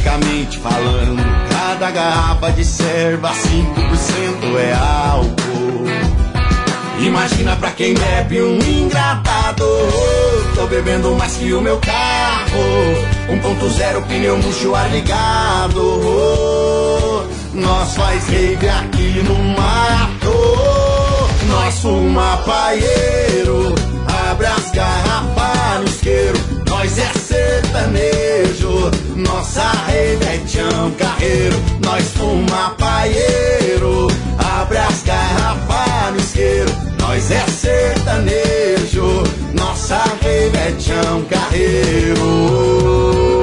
estatisticamente falando, cada garrafa de serva 5% é álcool. Imagina pra quem bebe um engradado, tô bebendo mais que o meu carro, 1.0 pneu murcho, ar ligado. Nós faz rave aqui no mato, nós fuma paieiro, abre as garrafas no isqueiro, nós é sertanejo, nossa rave é Tião Carreiro. Nós fuma paieiro, abre as garrafas no isqueiro, nós é sertanejo, nossa rave é Tião Carreiro.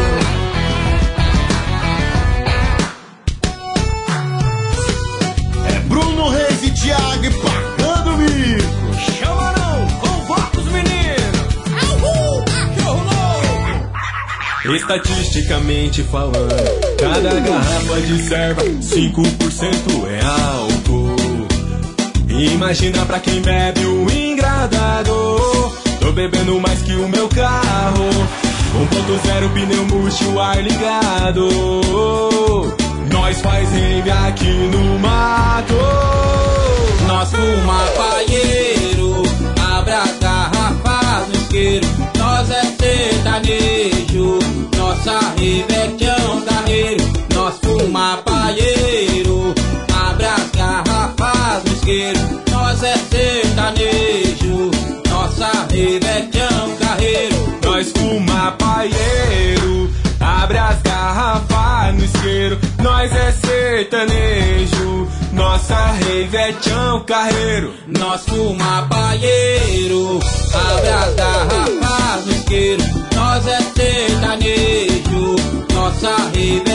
É Bruno Reis e Thiago e Pagando Mico. Chama não, convoca os meninos. Que rolou? Estatisticamente falando, cada garrafa de serva 5% é álcool. Imagina pra quem bebe o engradado, tô bebendo mais que o meu carro, 1.0 pneu murcho, ar ligado. Nós faz rave aqui no mato, nós fuma paieiro, abre as garrafas no isqueiro, nós é sertanejo, nossa rave é Tião Carreiro. Nós fuma paieiro, abre as garrafas no isqueiro, nós é sertanejo, nossa rave é Tião Carreiro. Nós fuma paieiro, abre as garrafas no isqueiro, nós é sertanejo, nossa rave é Tião Carreiro. Nós fuma paieiro, abre as garrafas no isqueiro, nós é sertanejo, nossa rave